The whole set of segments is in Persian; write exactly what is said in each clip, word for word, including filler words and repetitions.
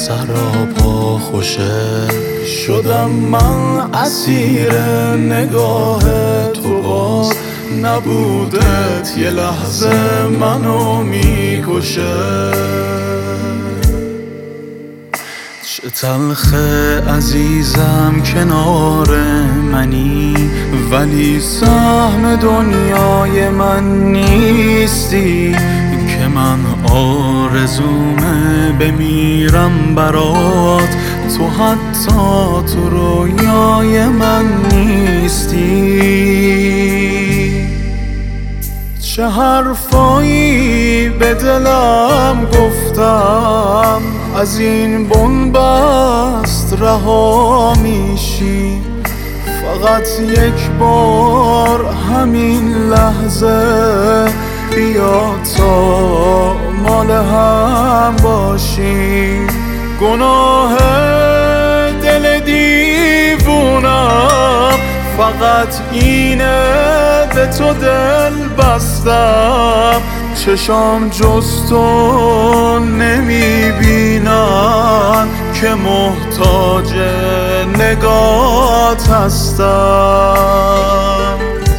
سراپا خوشه شدم من اسیر نگاه تو، باز نبودت یه لحظه منو میکشه. چه تلخه عزیزم کنار منی، ولی سهم دنیای من نیستی که من آرزومه بمیرم برات، تو حتی تو رویای من نیستی. چه حرفایی به دلم گفتم، از این بنبست رها میشی، فقط یک بار همین لحظه بیا تا مال هم باشی. گناه دل دیوونم فقط اینه به تو دل بستم، چشام جز تو نمیبینن که محتاج نگات هستم.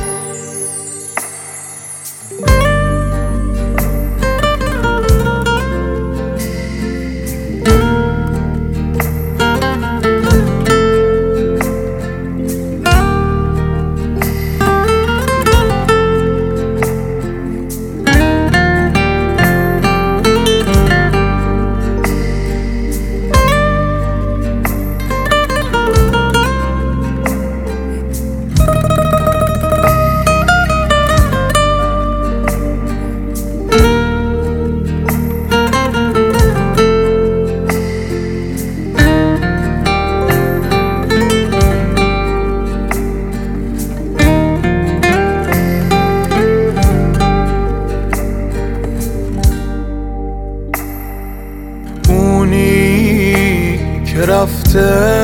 که رفته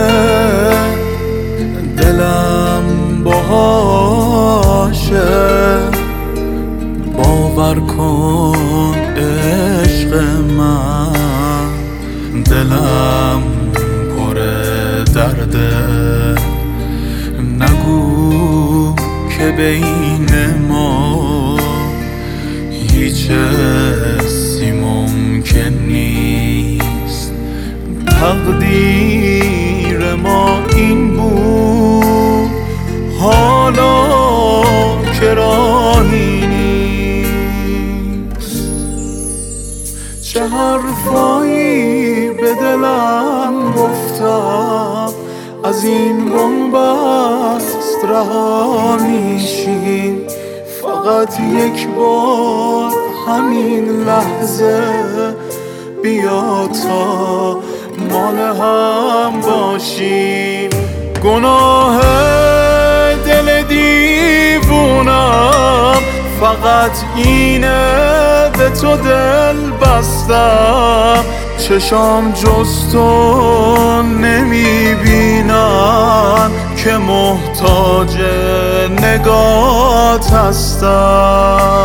دلم باهاشه، باور کن عشق من دلم پر درده. نگو که بین ما هیچ حسی ممکن نیست، تقدیر ما این بود حالا که راهی نیست. چه حرفایی به دلم گفتم، از این بنبست رها میشی، فقط یک بار همین لحظه بیا تا مال هم باشیم. گناه دل دیوونم فقط اینه به تو دل بستم، چشام جز تو نمیبینن که محتاج نگات هستم.